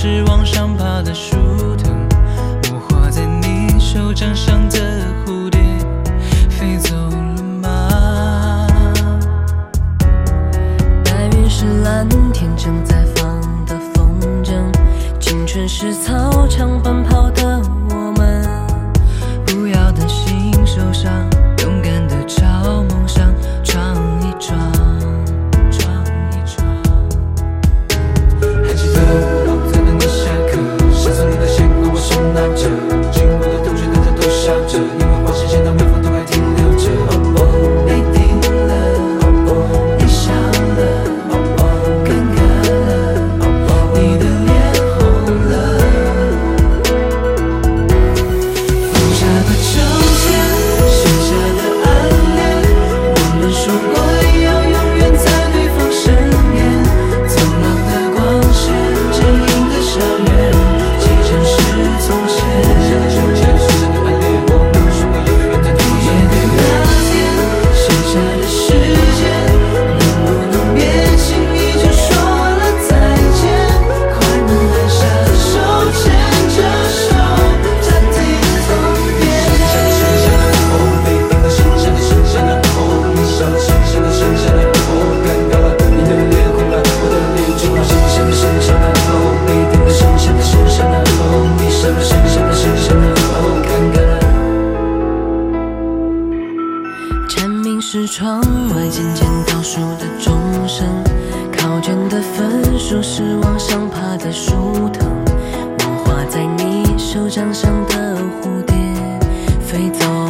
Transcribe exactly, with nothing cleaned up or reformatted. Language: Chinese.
是往上爬的树藤，我画在你手掌上的蝴蝶飞走了吗？ 白云是蓝天正在放的风筝，青春是操场奔跑的我们， 不要担心受伤，勇敢的朝梦想闯一闯，闯一闯。还记得我在等你下课，上次你的线和我手拿着，经过的同学大家都笑着，因为花线线到每封都还停留着。哦哦，你停了，哦哦，你笑了，哦哦，尴尬了，哦哦，你的脸红了。放下的秋天，写下的暗恋，我们说过要永远在对方身边。走廊的光线，坚硬的校园，几城市从前。写下的秋天，写下的暗恋，我们说过要永远在对方身边。那天写下的时间，能不能别轻易就说了再见？快门按下，手牵着手，暂停分别。剩下的剩下的哦，被定了剩下的剩下的哦，你笑了剩下的剩下的哦，尴尬了，你的脸红了，我的脸肿了，剩下的剩下的哦，被定了剩下的剩下的哦，你笑了剩下的剩下的哦，尴尬了。 蝉鸣是窗外渐渐倒数的钟声，考卷的分数是往上爬的树藤，我画在你手掌上的蝴蝶飞走